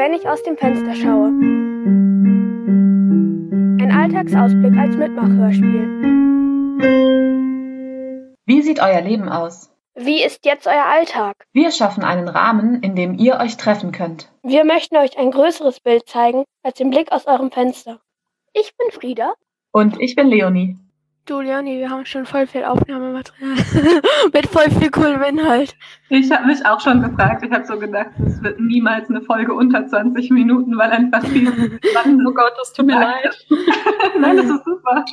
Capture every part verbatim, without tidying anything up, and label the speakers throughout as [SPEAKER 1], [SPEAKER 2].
[SPEAKER 1] Wenn ich aus dem Fenster schaue. Ein Alltagsausblick als Mitmachhörspiel.
[SPEAKER 2] Wie sieht euer Leben aus?
[SPEAKER 1] Wie ist jetzt euer Alltag?
[SPEAKER 2] Wir schaffen einen Rahmen, in dem ihr euch treffen könnt.
[SPEAKER 1] Wir möchten euch ein größeres Bild zeigen als den Blick aus eurem Fenster. Ich bin Frieda.
[SPEAKER 2] Und ich bin Leonie.
[SPEAKER 1] Du, Leonie, wir haben schon voll viel Aufnahmematerial mit voll viel coolem Inhalt.
[SPEAKER 3] Ich habe mich auch schon gefragt. Ich habe so gedacht, es wird niemals eine Folge unter zwanzig Minuten, weil einfach viel spannend.
[SPEAKER 4] Oh Gott, das tut mir leid.
[SPEAKER 3] Nein, das ist super.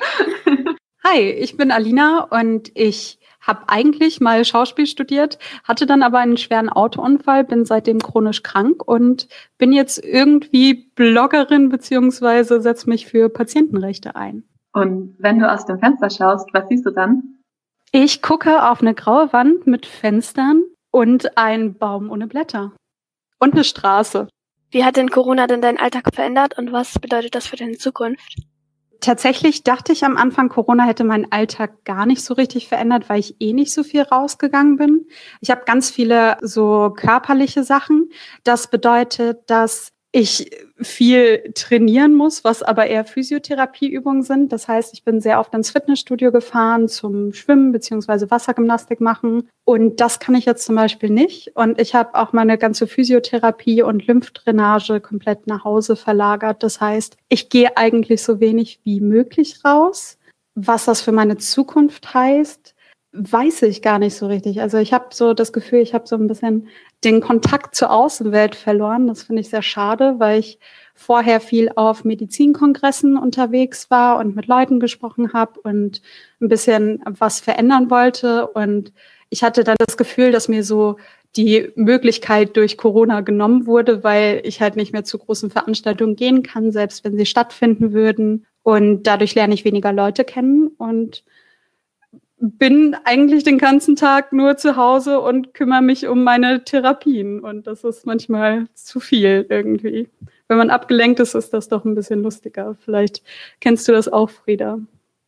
[SPEAKER 4] Hi, ich bin Alina und ich habe eigentlich mal Schauspiel studiert, hatte dann aber einen schweren Autounfall, bin seitdem chronisch krank und bin jetzt irgendwie Bloggerin beziehungsweise setze mich für Patientenrechte ein.
[SPEAKER 3] Und wenn du aus dem Fenster schaust, was siehst du dann?
[SPEAKER 4] Ich gucke auf eine graue Wand mit Fenstern und einen Baum ohne Blätter. Und eine Straße.
[SPEAKER 1] Wie hat denn Corona denn deinen Alltag verändert und was bedeutet das für deine Zukunft?
[SPEAKER 4] Tatsächlich dachte ich am Anfang, Corona hätte meinen Alltag gar nicht so richtig verändert, weil ich eh nicht so viel rausgegangen bin. Ich habe ganz viele so körperliche Sachen. Das bedeutet, dass ich viel trainieren muss, was aber eher Physiotherapieübungen sind. Das heißt, ich bin sehr oft ins Fitnessstudio gefahren zum Schwimmen beziehungsweise Wassergymnastik machen. Und das kann ich jetzt zum Beispiel nicht. Und ich habe auch meine ganze Physiotherapie und Lymphdrainage komplett nach Hause verlagert. Das heißt, ich gehe eigentlich so wenig wie möglich raus. Was das für meine Zukunft heißt, weiß ich gar nicht so richtig. Also ich habe so das Gefühl, ich habe so ein bisschen den Kontakt zur Außenwelt verloren. Das finde ich sehr schade, weil ich vorher viel auf Medizinkongressen unterwegs war und mit Leuten gesprochen habe und ein bisschen was verändern wollte. Und ich hatte dann das Gefühl, dass mir so die Möglichkeit durch Corona genommen wurde, weil ich halt nicht mehr zu großen Veranstaltungen gehen kann, selbst wenn sie stattfinden würden. Und dadurch lerne ich weniger Leute kennen und bin eigentlich den ganzen Tag nur zu Hause und kümmere mich um meine Therapien. Und das ist manchmal zu viel irgendwie. Wenn man abgelenkt ist, ist das doch ein bisschen lustiger. Vielleicht kennst du das auch, Frieda.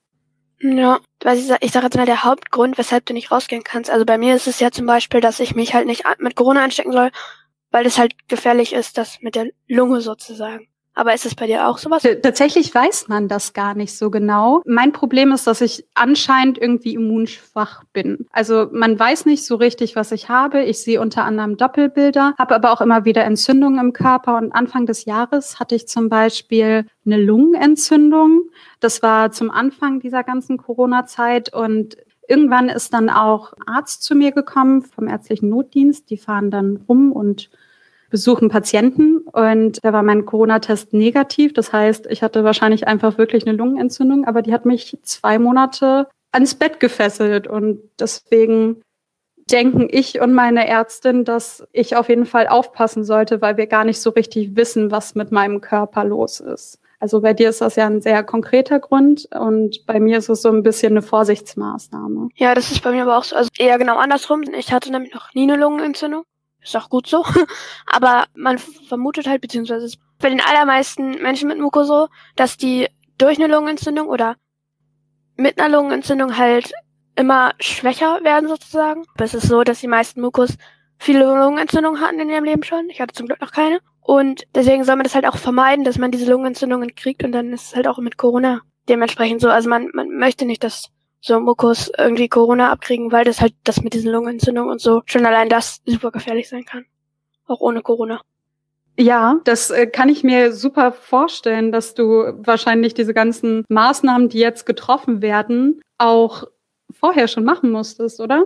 [SPEAKER 1] Ja, weil ich sage ich sag jetzt mal der Hauptgrund, weshalb du nicht rausgehen kannst. Also bei mir ist es ja zum Beispiel, dass ich mich halt nicht mit Corona anstecken soll, weil es halt gefährlich ist, das mit der Lunge sozusagen. Aber ist es bei dir auch sowas?
[SPEAKER 4] T- Tatsächlich weiß man das gar nicht so genau. Mein Problem ist, dass ich anscheinend irgendwie immunschwach bin. Also man weiß nicht so richtig, was ich habe. Ich sehe unter anderem Doppelbilder, habe aber auch immer wieder Entzündungen im Körper. Und Anfang des Jahres hatte ich zum Beispiel eine Lungenentzündung. Das war zum Anfang dieser ganzen Corona-Zeit und irgendwann ist dann auch ein Arzt zu mir gekommen vom ärztlichen Notdienst. Die fahren dann rum und besuchen Patienten und da war mein Corona-Test negativ. Das heißt, ich hatte wahrscheinlich einfach wirklich eine Lungenentzündung, aber die hat mich zwei Monate ans Bett gefesselt und deswegen denken ich und meine Ärztin, dass ich auf jeden Fall aufpassen sollte, weil wir gar nicht so richtig wissen, was mit meinem Körper los ist. Also bei dir ist das ja ein sehr konkreter Grund und bei mir ist es so ein bisschen eine Vorsichtsmaßnahme.
[SPEAKER 1] Ja, das ist bei mir aber auch so. Also eher genau andersrum. Ich hatte nämlich noch nie eine Lungenentzündung. Ist auch gut so. Aber man vermutet halt, beziehungsweise ist bei den allermeisten Menschen mit Muko so, dass die durch eine Lungenentzündung oder mit einer Lungenentzündung halt immer schwächer werden sozusagen. Aber es ist so, dass die meisten Mukos viele Lungenentzündungen hatten in ihrem Leben schon. Ich hatte zum Glück noch keine. Und deswegen soll man das halt auch vermeiden, dass man diese Lungenentzündungen kriegt. Und dann ist es halt auch mit Corona dementsprechend so. Also man, man möchte nicht, dass so Mukos irgendwie Corona abkriegen, weil das halt das mit diesen Lungenentzündungen und so schon allein das super gefährlich sein kann. Auch ohne Corona.
[SPEAKER 4] Ja, das äh, kann ich mir super vorstellen, dass du wahrscheinlich diese ganzen Maßnahmen, die jetzt getroffen werden, auch vorher schon machen musstest, oder?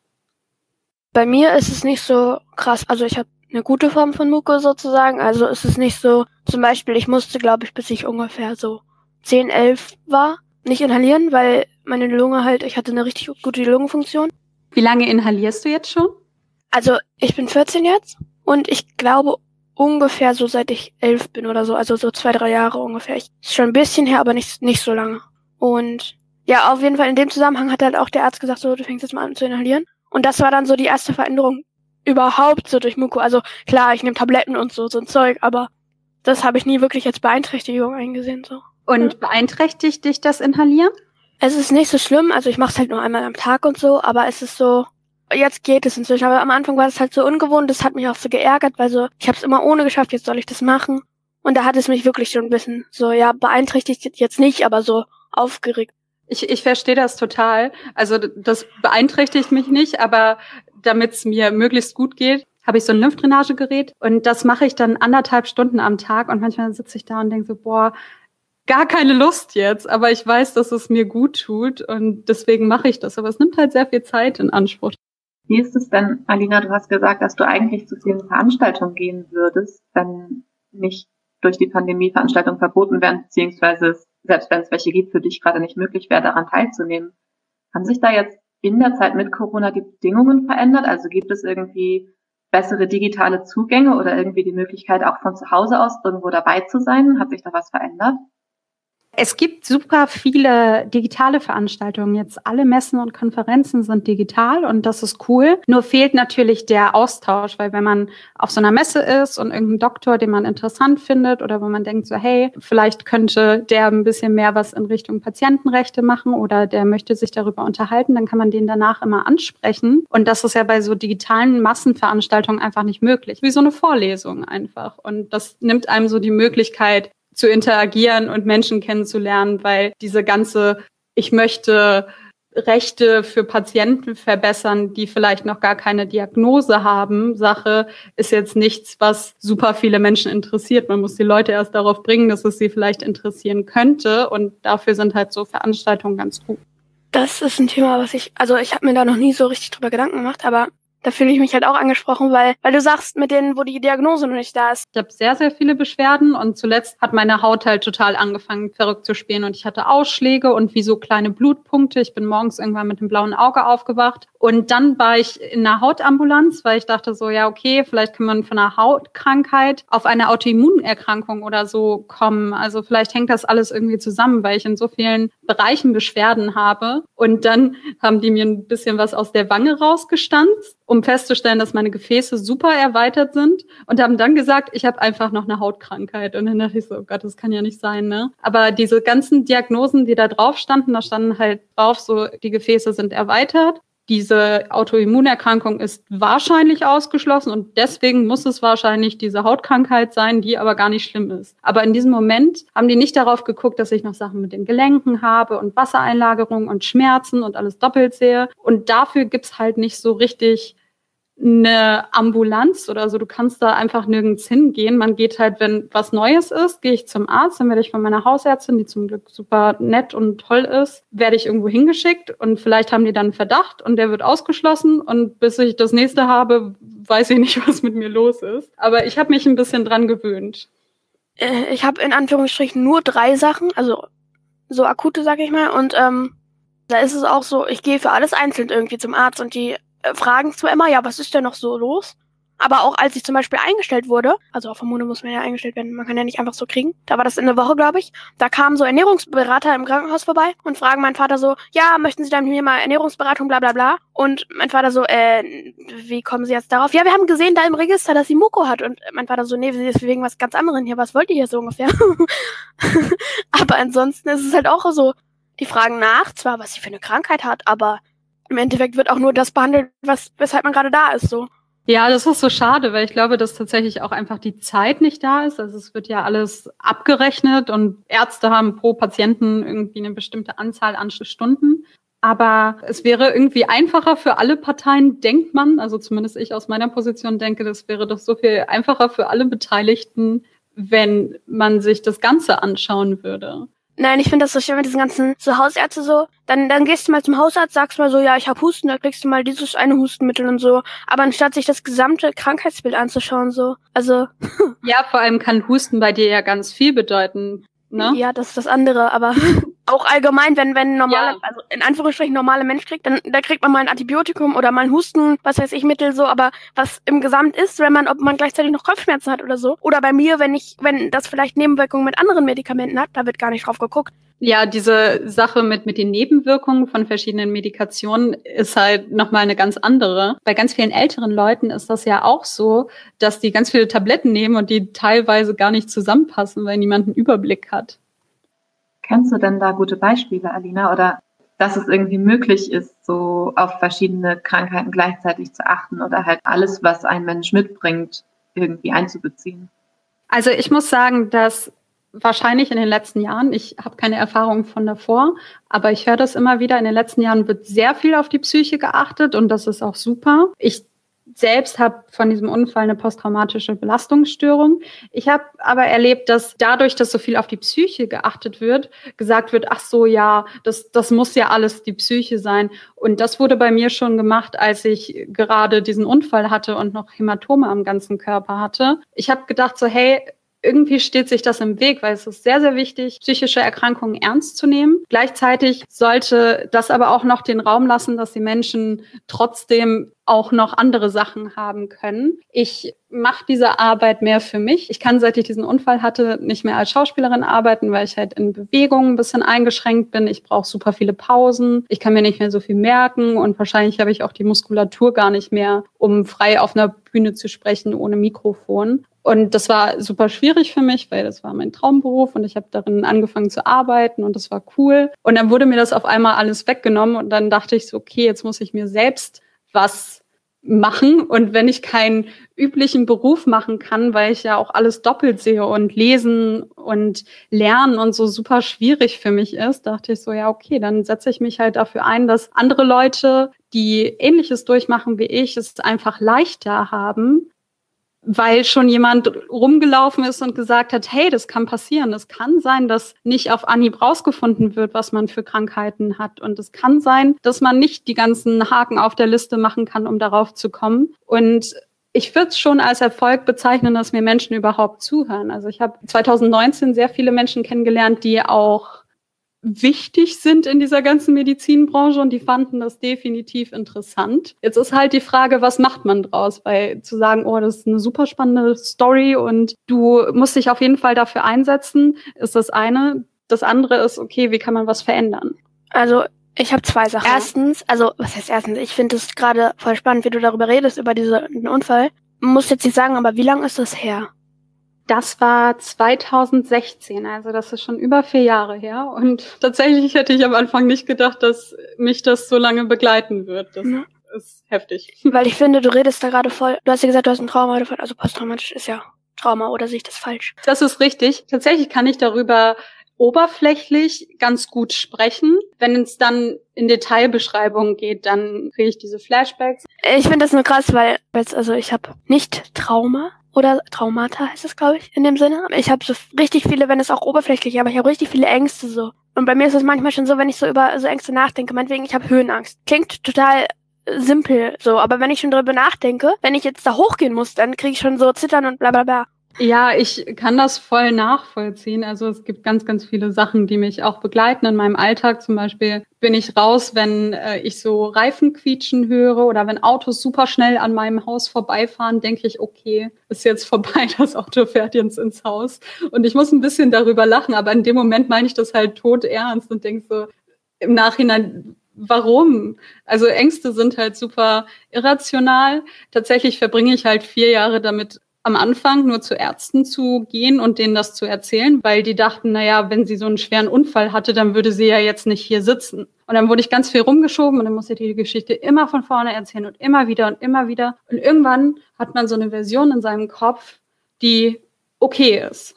[SPEAKER 1] Bei mir ist es nicht so krass. Also ich habe eine gute Form von Muko sozusagen. Also ist es nicht so, zum Beispiel, ich musste, glaube ich, bis ich ungefähr so zehn, elf war, nicht inhalieren, weil meine Lunge halt, ich hatte eine richtig gute Lungenfunktion.
[SPEAKER 4] Wie lange inhalierst du jetzt schon?
[SPEAKER 1] Also ich bin vierzehn jetzt und ich glaube ungefähr so seit ich elf bin oder so, also so zwei, drei Jahre ungefähr. Ich, ist schon ein bisschen her, aber nicht, nicht so lange. Und ja, auf jeden Fall in dem Zusammenhang hat halt auch der Arzt gesagt, so, du fängst jetzt mal an zu inhalieren. Und das war dann so die erste Veränderung überhaupt so durch Muko. Also klar, ich nehme Tabletten und so, so ein Zeug, aber das habe ich nie wirklich als Beeinträchtigung eingesehen. So.
[SPEAKER 4] Und
[SPEAKER 1] ja.
[SPEAKER 4] Beeinträchtigt dich das Inhalieren?
[SPEAKER 1] Es ist nicht so schlimm, also ich mache es halt nur einmal am Tag und so, aber es ist so, jetzt geht es inzwischen, aber am Anfang war es halt so ungewohnt, das hat mich auch so geärgert, weil so, ich habe es immer ohne geschafft, jetzt soll ich das machen. Und da hat es mich wirklich schon ein bisschen so, ja, beeinträchtigt jetzt nicht, aber so aufgeregt.
[SPEAKER 4] Ich, ich verstehe das total. Also das beeinträchtigt mich nicht, aber damit es mir möglichst gut geht, habe ich so ein Lymphdrainagegerät und das mache ich dann anderthalb Stunden am Tag und manchmal sitze ich da und denke so, boah, gar keine Lust jetzt, aber ich weiß, dass es mir gut tut und deswegen mache ich das. Aber es nimmt halt sehr viel Zeit in Anspruch.
[SPEAKER 3] Wie ist es denn, Alina, du hast gesagt, dass du eigentlich zu vielen Veranstaltungen gehen würdest, wenn nicht durch die Pandemie Veranstaltungen verboten werden, beziehungsweise selbst wenn es welche gibt, für dich gerade nicht möglich wäre, daran teilzunehmen. Haben sich da jetzt in der Zeit mit Corona die Bedingungen verändert? Also gibt es irgendwie bessere digitale Zugänge oder irgendwie die Möglichkeit, auch von zu Hause aus irgendwo dabei zu sein? Hat sich da was verändert?
[SPEAKER 4] Es gibt super viele digitale Veranstaltungen. Jetzt alle Messen und Konferenzen sind digital und das ist cool. Nur fehlt natürlich der Austausch, weil wenn man auf so einer Messe ist und irgendein Doktor, den man interessant findet oder wo man denkt so, hey, vielleicht könnte der ein bisschen mehr was in Richtung Patientenrechte machen oder der möchte sich darüber unterhalten, dann kann man den danach immer ansprechen. Und das ist ja bei so digitalen Massenveranstaltungen einfach nicht möglich. Wie so eine Vorlesung einfach. Und das nimmt einem so die Möglichkeit, zu interagieren und Menschen kennenzulernen, weil diese ganze, ich möchte Rechte für Patienten verbessern, die vielleicht noch gar keine Diagnose haben, Sache ist jetzt nichts, was super viele Menschen interessiert. Man muss die Leute erst darauf bringen, dass es sie vielleicht interessieren könnte und dafür sind halt so Veranstaltungen ganz gut.
[SPEAKER 1] Das ist ein Thema, was ich, also ich habe mir da noch nie so richtig drüber Gedanken gemacht, aber da fühle ich mich halt auch angesprochen, weil weil du sagst, mit denen, wo die Diagnose noch nicht da ist.
[SPEAKER 4] Ich habe sehr, sehr viele Beschwerden und zuletzt hat meine Haut halt total angefangen, verrückt zu spielen und ich hatte Ausschläge und wie so kleine Blutpunkte. Ich bin morgens irgendwann mit dem blauen Auge aufgewacht und dann war ich in einer Hautambulanz, weil ich dachte so, ja okay, vielleicht kann man von einer Hautkrankheit auf eine Autoimmunerkrankung oder so kommen. Also vielleicht hängt das alles irgendwie zusammen, weil ich in so vielen Bereichen Beschwerden habe. Und dann haben die mir ein bisschen was aus der Wange rausgestanzt, um festzustellen, dass meine Gefäße super erweitert sind und haben dann gesagt, ich habe einfach noch eine Hautkrankheit. Und dann dachte ich so, oh Gott, das kann ja nicht sein, ne? Aber diese ganzen Diagnosen, die da drauf standen, da standen halt drauf, so die Gefäße sind erweitert. Diese Autoimmunerkrankung ist wahrscheinlich ausgeschlossen und deswegen muss es wahrscheinlich diese Hautkrankheit sein, die aber gar nicht schlimm ist. Aber in diesem Moment haben die nicht darauf geguckt, dass ich noch Sachen mit den Gelenken habe und Wassereinlagerung und Schmerzen und alles doppelt sehe. Und dafür gibt's halt nicht so richtig eine Ambulanz oder so. Du kannst da einfach nirgends hingehen. Man geht halt, wenn was Neues ist, gehe ich zum Arzt, dann werde ich von meiner Hausärztin, die zum Glück super nett und toll ist, werde ich irgendwo hingeschickt und vielleicht haben die dann einen Verdacht und der wird ausgeschlossen und bis ich das nächste habe, weiß ich nicht, was mit mir los ist. Aber ich habe mich ein bisschen dran gewöhnt.
[SPEAKER 1] Äh, ich habe in Anführungsstrichen nur drei Sachen, also so akute, sag ich mal, und ähm, da ist es auch so, ich gehe für alles einzeln irgendwie zum Arzt und die fragen zwar immer, ja, was ist denn noch so los? Aber auch als ich zum Beispiel eingestellt wurde, also auf Hormone muss man ja eingestellt werden, man kann ja nicht einfach so kriegen, da war das in der Woche, glaube ich, da kamen so Ernährungsberater im Krankenhaus vorbei und fragen meinen Vater so, ja, möchten Sie dann mit mir mal Ernährungsberatung, bla bla bla. Und mein Vater so, äh, wie kommen Sie jetzt darauf? Ja, wir haben gesehen da im Register, dass sie Muko hat. Und mein Vater so, nee, sie ist wegen was ganz anderem hier, was wollt ihr hier so ungefähr? Aber ansonsten ist es halt auch so, die fragen nach, zwar, was sie für eine Krankheit hat, aber im Endeffekt wird auch nur das behandelt, was, weshalb man gerade da ist, so.
[SPEAKER 4] Ja, das ist so schade, weil ich glaube, dass tatsächlich auch einfach die Zeit nicht da ist. Also es wird ja alles abgerechnet und Ärzte haben pro Patienten irgendwie eine bestimmte Anzahl an Stunden. Aber es wäre irgendwie einfacher für alle Parteien, denkt man, also zumindest ich aus meiner Position denke, das wäre doch so viel einfacher für alle Beteiligten, wenn man sich das Ganze anschauen würde.
[SPEAKER 1] Nein, ich finde das so schön mit diesen ganzen so Hausärzte so. Dann dann gehst du mal zum Hausarzt, sagst mal so, ja, ich hab Husten, da kriegst du mal dieses eine Hustenmittel und so. Aber anstatt sich das gesamte Krankheitsbild anzuschauen, so. Also.
[SPEAKER 4] Ja, vor allem kann Husten bei dir ja ganz viel bedeuten, ne?
[SPEAKER 1] Ja, das ist das andere, aber auch allgemein, wenn wenn normale, ja. also in Anführungsstrichen normale Mensch kriegt, dann da kriegt man mal ein Antibiotikum oder mal ein Husten, was weiß ich, Mittel so, aber was im Gesamt ist, wenn man, ob man gleichzeitig noch Kopfschmerzen hat oder so. Oder bei mir, wenn ich, wenn das vielleicht Nebenwirkungen mit anderen Medikamenten hat, da wird gar nicht drauf geguckt.
[SPEAKER 4] Ja, diese Sache mit mit den Nebenwirkungen von verschiedenen Medikationen ist halt nochmal eine ganz andere. Bei ganz vielen älteren Leuten ist das ja auch so, dass die ganz viele Tabletten nehmen und die teilweise gar nicht zusammenpassen, weil niemand einen Überblick hat.
[SPEAKER 3] Kennst du denn da gute Beispiele, Alina? Oder dass es irgendwie möglich ist, so auf verschiedene Krankheiten gleichzeitig zu achten oder halt alles, was ein Mensch mitbringt, irgendwie einzubeziehen?
[SPEAKER 4] Also ich muss sagen, dass wahrscheinlich in den letzten Jahren, ich habe keine Erfahrung von davor, aber ich höre das immer wieder, in den letzten Jahren wird sehr viel auf die Psyche geachtet und das ist auch super. Ich selbst habe von diesem Unfall eine posttraumatische Belastungsstörung. Ich habe aber erlebt, dass dadurch, dass so viel auf die Psyche geachtet wird, gesagt wird, ach so, ja, das, das muss ja alles die Psyche sein. Und das wurde bei mir schon gemacht, als ich gerade diesen Unfall hatte und noch Hämatome am ganzen Körper hatte. Ich habe gedacht so, hey, irgendwie steht sich das im Weg, weil es ist sehr, sehr wichtig, psychische Erkrankungen ernst zu nehmen. Gleichzeitig sollte das aber auch noch den Raum lassen, dass die Menschen trotzdem auch noch andere Sachen haben können. Ich mache diese Arbeit mehr für mich. Ich kann, seit ich diesen Unfall hatte, nicht mehr als Schauspielerin arbeiten, weil ich halt in Bewegung ein bisschen eingeschränkt bin. Ich brauche super viele Pausen. Ich kann mir nicht mehr so viel merken und wahrscheinlich habe ich auch die Muskulatur gar nicht mehr, um frei auf einer Bühne zu sprechen ohne Mikrofon. Und das war super schwierig für mich, weil das war mein Traumberuf und ich habe darin angefangen zu arbeiten und das war cool. Und dann wurde mir das auf einmal alles weggenommen und dann dachte ich so, okay, jetzt muss ich mir selbst was machen. Und wenn ich keinen üblichen Beruf machen kann, weil ich ja auch alles doppelt sehe und lesen und lernen und so super schwierig für mich ist, dachte ich so, ja, okay, dann setze ich mich halt dafür ein, dass andere Leute, die Ähnliches durchmachen wie ich, es einfach leichter haben, weil schon jemand rumgelaufen ist und gesagt hat, hey, das kann passieren. Es kann sein, dass nicht auf Anhieb rausgefunden wird, was man für Krankheiten hat. Und es kann sein, dass man nicht die ganzen Haken auf der Liste machen kann, um darauf zu kommen. Und ich würde es schon als Erfolg bezeichnen, dass mir Menschen überhaupt zuhören. Also ich habe zwanzig neunzehn sehr viele Menschen kennengelernt, die auch wichtig sind in dieser ganzen Medizinbranche und die fanden das definitiv interessant. Jetzt ist halt die Frage, was macht man draus? Weil zu sagen, oh, das ist eine super spannende Story und du musst dich auf jeden Fall dafür einsetzen, ist das eine. Das andere ist, okay, wie kann man was verändern?
[SPEAKER 1] Also ich habe zwei Sachen. Erstens, also was heißt erstens? Ich finde es gerade voll spannend, wie du darüber redest, über diesen Unfall. Man muss jetzt nicht sagen, aber wie lange ist das her?
[SPEAKER 4] Das war zwanzig sechzehn, also das ist schon über vier Jahre her. Und tatsächlich hätte ich am Anfang nicht gedacht, dass mich das so lange begleiten wird. Das ja. ist heftig.
[SPEAKER 1] Weil ich finde, du redest da gerade voll, du hast ja gesagt, du hast ein Trauma, also posttraumatisch ist ja Trauma, oder sehe ich das falsch?
[SPEAKER 4] Das ist richtig. Tatsächlich kann ich darüber oberflächlich ganz gut sprechen. Wenn es dann in Detailbeschreibungen geht, dann kriege ich diese Flashbacks.
[SPEAKER 1] Ich finde das nur krass, weil also ich habe nicht Trauma, oder Traumata heißt es, glaube ich, in dem Sinne. Ich habe so richtig viele, wenn es auch oberflächlich, aber ich habe richtig viele Ängste so. Und bei mir ist es manchmal schon so, wenn ich so über so Ängste nachdenke, meinetwegen, ich habe Höhenangst. Klingt total simpel so, aber wenn ich schon darüber nachdenke, wenn ich jetzt da hochgehen muss, dann kriege ich schon so Zittern und bla bla bla.
[SPEAKER 4] Ja, ich kann das voll nachvollziehen. Also es gibt ganz, ganz viele Sachen, die mich auch begleiten. In meinem Alltag zum Beispiel bin ich raus, wenn äh, ich so Reifen quietschen höre oder wenn Autos super schnell an meinem Haus vorbeifahren, denke ich, okay, ist jetzt vorbei, das Auto fährt jetzt ins Haus. Und ich muss ein bisschen darüber lachen, aber in dem Moment meine ich das halt todernst und denke so im Nachhinein, warum? Also Ängste sind halt super irrational. Tatsächlich verbringe ich halt vier Jahre damit, am Anfang nur zu Ärzten zu gehen und denen das zu erzählen, weil die dachten, naja, wenn sie so einen schweren Unfall hatte, dann würde sie ja jetzt nicht hier sitzen. Und dann wurde ich ganz viel rumgeschoben und dann musste ich die Geschichte immer von vorne erzählen und immer wieder und immer wieder. Und irgendwann hat man so eine Version in seinem Kopf, die okay ist.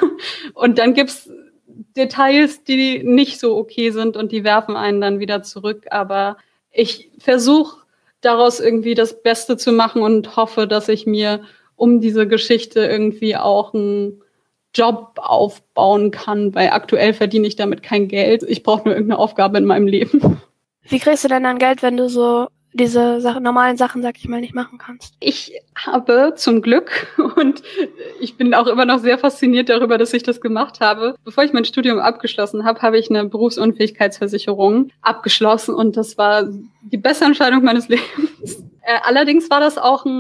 [SPEAKER 4] Und dann gibt's Details, die nicht so okay sind und die werfen einen dann wieder zurück. Aber ich versuche daraus irgendwie das Beste zu machen und hoffe, dass ich mir um diese Geschichte irgendwie auch einen Job aufbauen kann, weil aktuell verdiene ich damit kein Geld. Ich brauche nur irgendeine Aufgabe in meinem Leben.
[SPEAKER 1] Wie kriegst du denn dann Geld, wenn du so diese Sachen, normalen Sachen, sag ich mal, nicht machen kannst?
[SPEAKER 4] Ich habe zum Glück, und ich bin auch immer noch sehr fasziniert darüber, dass ich das gemacht habe. Bevor ich mein Studium abgeschlossen habe, habe ich eine Berufsunfähigkeitsversicherung abgeschlossen und das war die beste Entscheidung meines Lebens. Äh, allerdings war das auch ein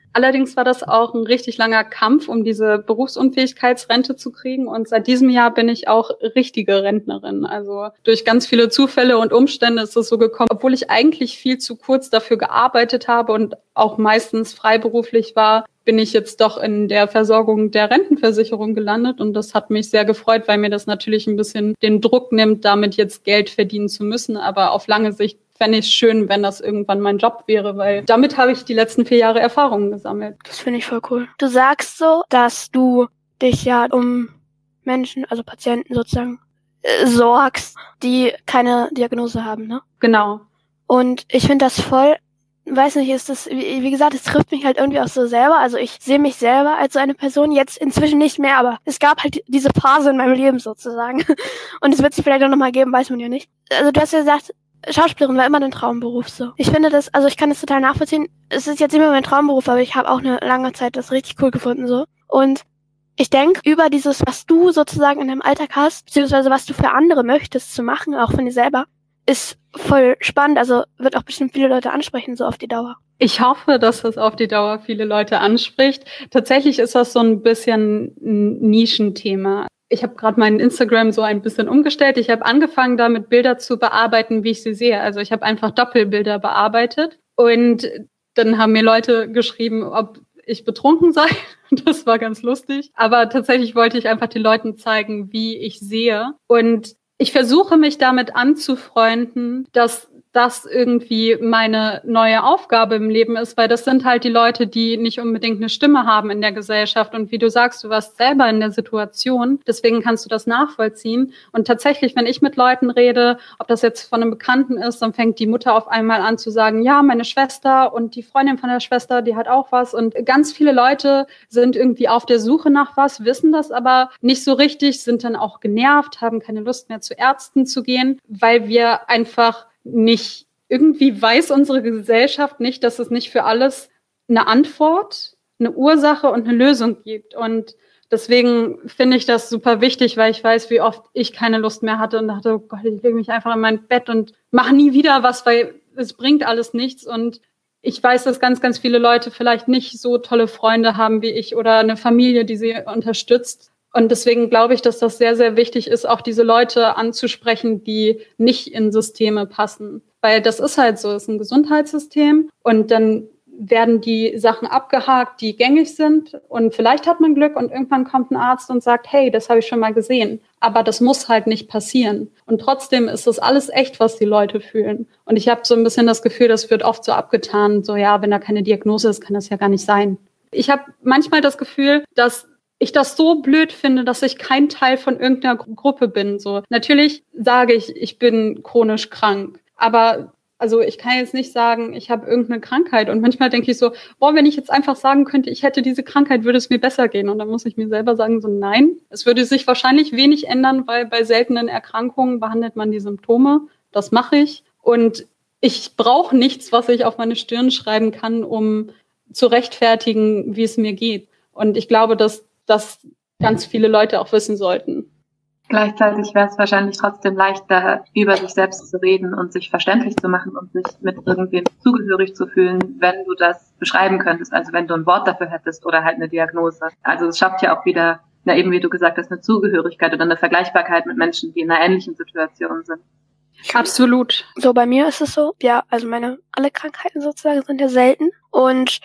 [SPEAKER 4] Allerdings war das auch ein richtig langer Kampf, um diese Berufsunfähigkeitsrente zu kriegen. Und seit diesem Jahr bin ich auch richtige Rentnerin. Also durch ganz viele Zufälle und Umstände ist es so gekommen, obwohl ich eigentlich viel zu kurz dafür gearbeitet habe und auch meistens freiberuflich war, bin ich jetzt doch in der Versorgung der Rentenversicherung gelandet. Und das hat mich sehr gefreut, weil mir das natürlich ein bisschen den Druck nimmt, damit jetzt Geld verdienen zu müssen. Aber auf lange Sicht fände ich es schön, wenn das irgendwann mein Job wäre, weil damit habe ich die letzten vier Jahre Erfahrungen gesammelt.
[SPEAKER 1] Das finde ich voll cool. Du sagst so, dass du dich ja um Menschen, also Patienten sozusagen, äh, sorgst, die keine Diagnose haben, ne?
[SPEAKER 4] Genau.
[SPEAKER 1] Und ich finde das voll, weiß nicht, ist das, wie, wie gesagt, es trifft mich halt irgendwie auch so selber. Also ich sehe mich selber als so eine Person, jetzt inzwischen nicht mehr, aber es gab halt diese Phase in meinem Leben sozusagen. Und es wird sie vielleicht auch nochmal geben, weiß man ja nicht. Also du hast ja gesagt, Schauspielerin war immer dein Traumberuf so. Ich finde das, also ich kann das total nachvollziehen. Es ist jetzt immer mein Traumberuf, aber ich habe auch eine lange Zeit das richtig cool gefunden so. Und ich denke, über dieses, was du sozusagen in deinem Alltag hast, beziehungsweise was du für andere möchtest zu machen, auch von dir selber, ist voll spannend. Also wird auch bestimmt viele Leute ansprechen, so auf die Dauer.
[SPEAKER 4] Ich hoffe, dass das auf die Dauer viele Leute anspricht. Tatsächlich ist das so ein bisschen ein Nischenthema. Ich habe gerade meinen Instagram so ein bisschen umgestellt. Ich habe angefangen, damit Bilder zu bearbeiten, wie ich sie sehe. Also ich habe einfach Doppelbilder bearbeitet. Und dann haben mir Leute geschrieben, ob ich betrunken sei. Das war ganz lustig. Aber tatsächlich wollte ich einfach den Leuten zeigen, wie ich sehe. Und ich versuche mich damit anzufreunden, dass das irgendwie meine neue Aufgabe im Leben ist, weil das sind halt die Leute, die nicht unbedingt eine Stimme haben in der Gesellschaft. Und wie du sagst, du warst selber in der Situation, deswegen kannst du das nachvollziehen. Und tatsächlich, wenn ich mit Leuten rede, ob das jetzt von einem Bekannten ist, dann fängt die Mutter auf einmal an zu sagen, ja, meine Schwester und die Freundin von der Schwester, die hat auch was. Und ganz viele Leute sind irgendwie auf der Suche nach was, wissen das aber nicht so richtig, sind dann auch genervt, haben keine Lust mehr zu Ärzten zu gehen, weil wir einfach nicht, irgendwie weiß unsere Gesellschaft nicht, dass es nicht für alles eine Antwort, eine Ursache und eine Lösung gibt. Und deswegen finde ich das super wichtig, weil ich weiß, wie oft ich keine Lust mehr hatte und dachte, oh Gott, ich lege mich einfach in mein Bett und mache nie wieder was, weil es bringt alles nichts. Und ich weiß, dass ganz, ganz viele Leute vielleicht nicht so tolle Freunde haben wie ich oder eine Familie, die sie unterstützt. Und deswegen glaube ich, dass das sehr, sehr wichtig ist, auch diese Leute anzusprechen, die nicht in Systeme passen. Weil das ist halt so, es ist ein Gesundheitssystem und dann werden die Sachen abgehakt, die gängig sind. Und vielleicht hat man Glück und irgendwann kommt ein Arzt und sagt, hey, das habe ich schon mal gesehen. Aber das muss halt nicht passieren. Und trotzdem ist das alles echt, was die Leute fühlen. Und ich habe so ein bisschen das Gefühl, das wird oft so abgetan, so ja, wenn da keine Diagnose ist, kann das ja gar nicht sein. Ich habe manchmal das Gefühl, dass ich das so blöd finde, dass ich kein Teil von irgendeiner Gruppe bin. So, natürlich sage ich, ich bin chronisch krank, aber also ich kann jetzt nicht sagen, ich habe irgendeine Krankheit. Und manchmal denke ich so, boah, wenn ich jetzt einfach sagen könnte, ich hätte diese Krankheit, würde es mir besser gehen. Und dann muss ich mir selber sagen, so nein, es würde sich wahrscheinlich wenig ändern, weil bei seltenen Erkrankungen behandelt man die Symptome. Das mache ich. Und ich brauche nichts, was ich auf meine Stirn schreiben kann, um zu rechtfertigen, wie es mir geht. Und ich glaube, dass das ganz viele Leute auch wissen sollten.
[SPEAKER 3] Gleichzeitig wäre es wahrscheinlich trotzdem leichter, über sich selbst zu reden und sich verständlich zu machen und sich mit irgendwem zugehörig zu fühlen, wenn du das beschreiben könntest, also wenn du ein Wort dafür hättest oder halt eine Diagnose. Also es schafft ja auch wieder, na eben wie du gesagt hast, eine Zugehörigkeit oder eine Vergleichbarkeit mit Menschen, die in einer ähnlichen Situation sind.
[SPEAKER 4] Absolut.
[SPEAKER 1] So, bei mir ist es so, ja, also meine, alle Krankheiten sozusagen sind ja selten und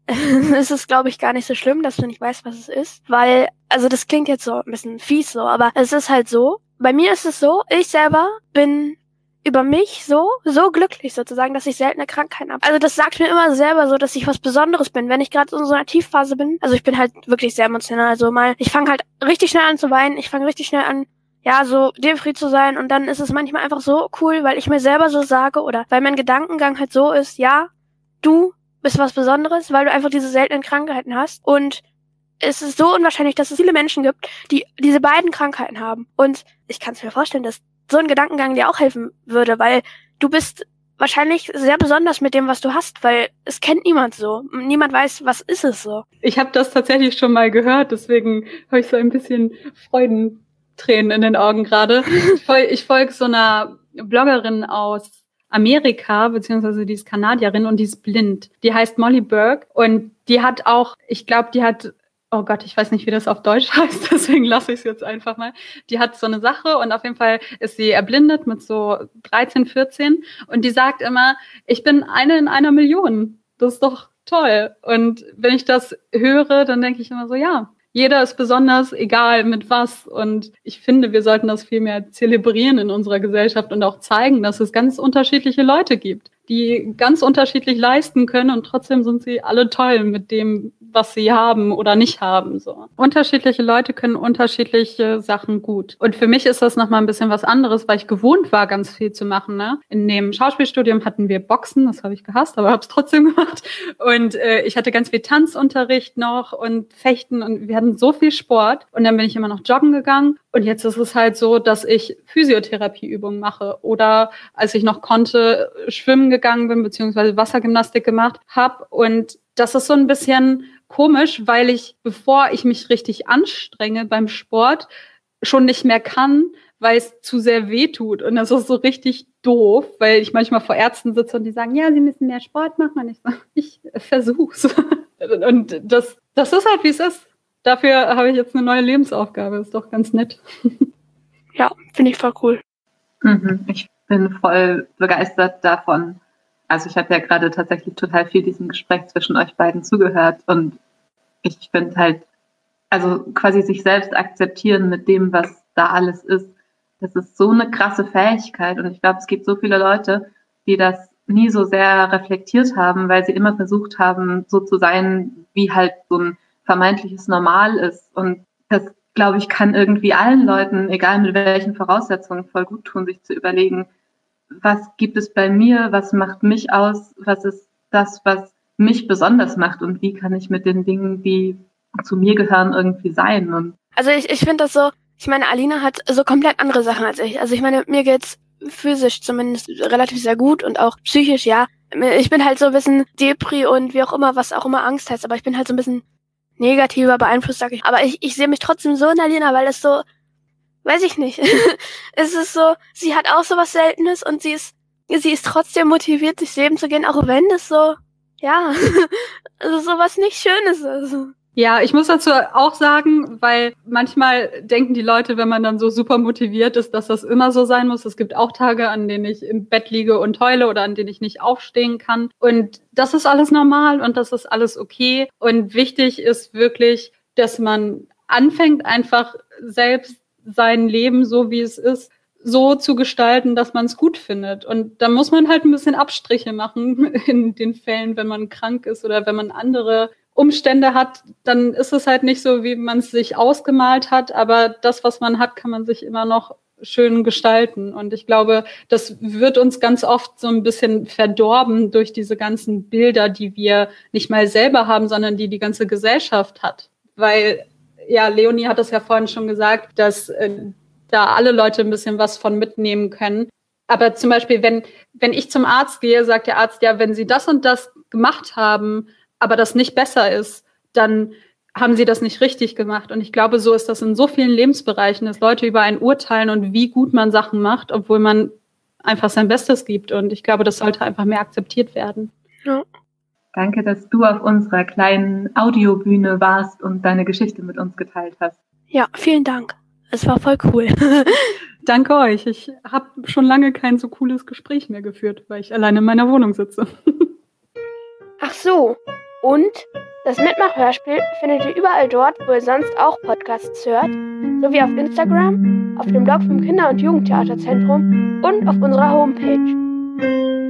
[SPEAKER 1] es ist, glaube ich, gar nicht so schlimm, dass du nicht weißt, was es ist, weil, also das klingt jetzt so ein bisschen fies so, aber es ist halt so, bei mir ist es so, ich selber bin über mich so, so glücklich sozusagen, dass ich seltene Krankheiten habe. Also das sagt mir immer selber so, dass ich was Besonderes bin, wenn ich gerade in so einer Tiefphase bin. Also ich bin halt wirklich sehr emotional, also mal, ich fange halt richtig schnell an zu weinen, ich fange richtig schnell an, ja, so depri zu sein und dann ist es manchmal einfach so cool, weil ich mir selber so sage oder weil mein Gedankengang halt so ist, ja, du bist was Besonderes, weil du einfach diese seltenen Krankheiten hast. Und es ist so unwahrscheinlich, dass es viele Menschen gibt, die diese beiden Krankheiten haben. Und ich kann es mir vorstellen, dass so ein Gedankengang dir auch helfen würde, weil du bist wahrscheinlich sehr besonders mit dem, was du hast, weil es kennt niemand so. Niemand weiß, was ist es so.
[SPEAKER 4] Ich habe das tatsächlich schon mal gehört, deswegen habe ich so ein bisschen Freudentränen in den Augen gerade. Ich folge ich folg so einer Bloggerin aus Amerika, beziehungsweise die ist Kanadierin und die ist blind. Die heißt Molly Burke und die hat auch, ich glaube, die hat, oh Gott, ich weiß nicht, wie das auf Deutsch heißt, deswegen lasse ich es jetzt einfach mal. Die hat so eine Sache und auf jeden Fall ist sie erblindet mit so dreizehn, vierzehn und die sagt immer, ich bin eine in einer Million. Das ist doch toll. Und wenn ich das höre, dann denke ich immer so, ja, jeder ist besonders, egal mit was. Und ich finde, wir sollten das viel mehr zelebrieren in unserer Gesellschaft und auch zeigen, dass es ganz unterschiedliche Leute gibt, die ganz unterschiedlich leisten können und trotzdem sind sie alle toll mit dem, was sie haben oder nicht haben. So. Unterschiedliche Leute können unterschiedliche Sachen gut. Und für mich ist das nochmal ein bisschen was anderes, weil ich gewohnt war, ganz viel zu machen. Ne? In dem Schauspielstudium hatten wir Boxen, das habe ich gehasst, aber habe es trotzdem gemacht. Und äh, ich hatte ganz viel Tanzunterricht noch und Fechten und wir hatten so viel Sport. Und dann bin ich immer noch joggen gegangen. Und jetzt ist es halt so, dass ich Physiotherapieübungen mache oder als ich noch konnte, schwimmen gegangen bin, beziehungsweise Wassergymnastik gemacht habe. Und das ist so ein bisschen komisch, weil ich, bevor ich mich richtig anstrenge beim Sport, schon nicht mehr kann, weil es zu sehr weh tut. Und das ist so richtig doof, weil ich manchmal vor Ärzten sitze und die sagen, ja, sie müssen mehr Sport machen. Und ich sage, ich versuch's. Und das, das ist halt, wie es ist. Dafür habe ich jetzt eine neue Lebensaufgabe. Ist doch ganz nett.
[SPEAKER 1] Ja, finde ich voll cool.
[SPEAKER 3] Mhm, ich bin voll begeistert davon. Also ich habe ja gerade tatsächlich total viel diesem Gespräch zwischen euch beiden zugehört und ich finde halt, also quasi sich selbst akzeptieren mit dem, was da alles ist, das ist so eine krasse Fähigkeit und ich glaube, es gibt so viele Leute, die das nie so sehr reflektiert haben, weil sie immer versucht haben, so zu sein, wie halt so ein vermeintliches Normal ist und das, glaube ich, kann irgendwie allen Leuten, egal mit welchen Voraussetzungen, voll gut tun, sich zu überlegen, was gibt es bei mir, was macht mich aus, was ist das, was mich besonders macht und wie kann ich mit den Dingen, die zu mir gehören, irgendwie sein. Und
[SPEAKER 1] also ich, ich finde das so, ich meine, Alina hat so komplett andere Sachen als ich. Also ich meine, mir geht's physisch zumindest relativ sehr gut und auch psychisch, ja. Ich bin halt so ein bisschen Depri und wie auch immer, was auch immer Angst heißt, aber ich bin halt so ein bisschen negativer beeinflusst, sag ich. Aber ich, ich sehe mich trotzdem so in Alina, weil es so, weiß ich nicht. Es ist so, sie hat auch so was Seltenes und sie ist, sie ist trotzdem motiviert, durchs Leben zu gehen, auch wenn es so, ja, also sowas nicht Schönes ist.
[SPEAKER 4] Ja, ich muss dazu auch sagen, weil manchmal denken die Leute, wenn man dann so super motiviert ist, dass das immer so sein muss. Es gibt auch Tage, an denen ich im Bett liege und heule oder an denen ich nicht aufstehen kann. Und das ist alles normal und das ist alles okay. Und wichtig ist wirklich, dass man anfängt, einfach selbst sein Leben, so wie es ist, so zu gestalten, dass man es gut findet. Und da muss man halt ein bisschen Abstriche machen in den Fällen, wenn man krank ist oder wenn man andere Umstände hat, dann ist es halt nicht so, wie man es sich ausgemalt hat, aber das, was man hat, kann man sich immer noch schön gestalten. Und ich glaube, das wird uns ganz oft so ein bisschen verdorben durch diese ganzen Bilder, die wir nicht mal selber haben, sondern die die ganze Gesellschaft hat. Weil, ja, Leonie hat das ja vorhin schon gesagt, dass äh, da alle Leute ein bisschen was von mitnehmen können. Aber zum Beispiel, wenn, wenn ich zum Arzt gehe, sagt der Arzt, ja, wenn Sie das und das gemacht haben, aber das nicht besser ist, dann haben sie das nicht richtig gemacht. Und ich glaube, so ist das in so vielen Lebensbereichen, dass Leute über einen urteilen und wie gut man Sachen macht, obwohl man einfach sein Bestes gibt. Und ich glaube, das sollte einfach mehr akzeptiert werden.
[SPEAKER 1] Ja.
[SPEAKER 3] Danke, dass du auf unserer kleinen Audiobühne warst und deine Geschichte mit uns geteilt hast.
[SPEAKER 1] Ja, vielen Dank. Es war voll cool.
[SPEAKER 4] Danke euch. Ich habe schon lange kein so cooles Gespräch mehr geführt, weil ich alleine in meiner Wohnung sitze.
[SPEAKER 1] Ach so. Und das Mitmach-Hörspiel findet ihr überall dort, wo ihr sonst auch Podcasts hört, sowie auf Instagram, auf dem Blog vom Kinder- und Jugendtheaterzentrum und auf unserer Homepage.